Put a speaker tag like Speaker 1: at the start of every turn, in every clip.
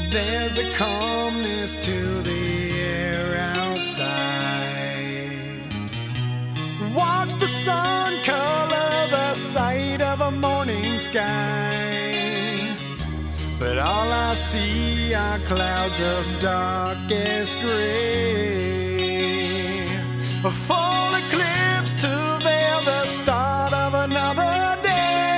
Speaker 1: There's a calmness to the air outside. Watch the sun color the sight of a morning sky, but all I see are clouds of darkest gray. A full eclipse to veil the start of another day.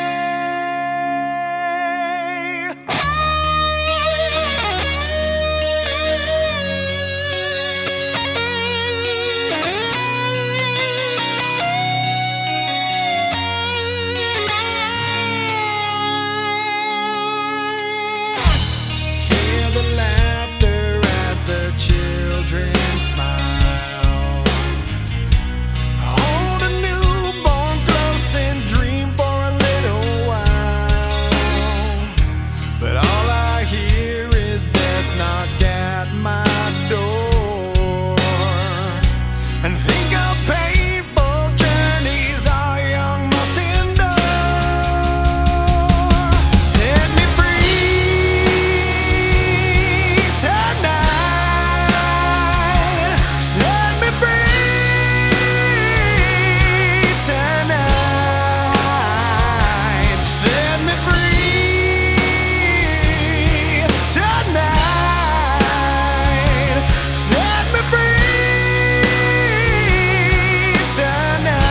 Speaker 1: Hear the laughter as the children smile. Hold a newborn close and dream for a little while. But all I hear is death knock at my door. And think of painful journeys our young must endure. Set me free tonight. Set me free tonight. Set me free tonight. Set me free tonight.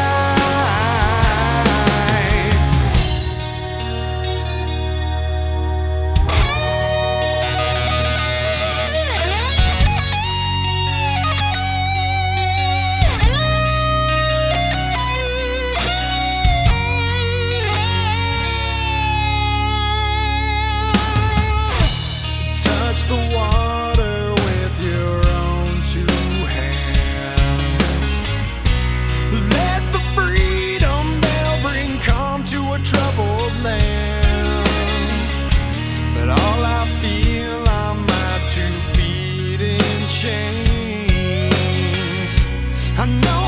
Speaker 1: Touch the water with your own two hands. Let the freedom bell bring calm to a troubled land. But all I feel are my 2 feet in chains. I know